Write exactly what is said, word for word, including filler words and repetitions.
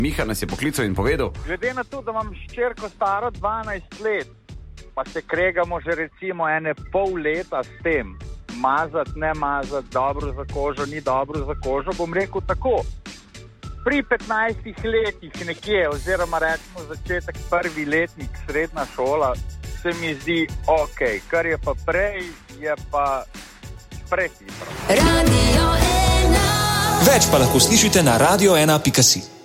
Miha nas je poklical in povedal. Glede na to, da imam hčerko staro dvanajst let, pa se kregamo že recimo ene pol leta s tem, mazati, ne mazati, dobro za kožo, ni dobro za kožo, bom rekel tako. Pri petnajstih letih nekje, oziroma rečemo začetek prvi letnik, srednja šola, se mi zdi ok, kar je pa prej, je pa prehitro. Radio ena. Več pa lahko slišite na radio ena pika si.